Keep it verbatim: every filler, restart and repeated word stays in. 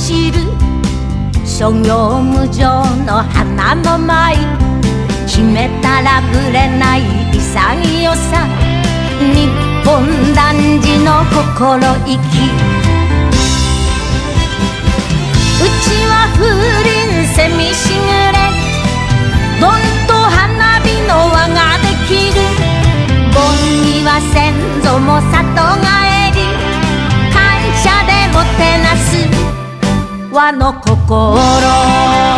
走る諸行無常の花の舞、決めたらぶれない潔さ、日本男児の心意気。うちは風鈴セミしぐれ、盆と花火の輪ができる。盆には先祖も里帰り、感謝でもてなす和の心。